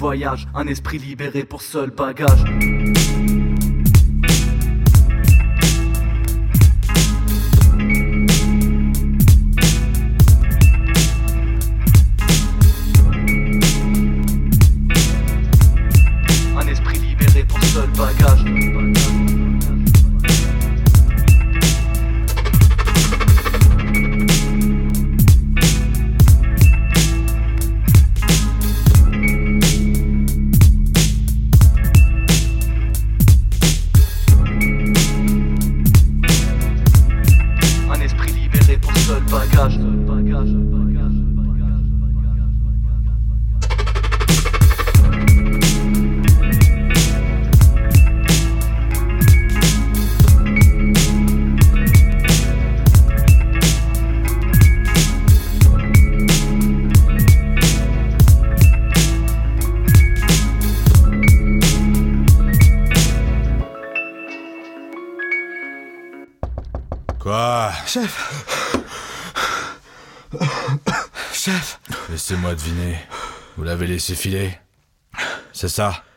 voyage, un esprit libéré pour seul bagage. Un esprit libéré pour seul bagage. Quoi? Chef. Chef. Laissez-moi deviner. Vous l'avez laissé filer? C'est ça?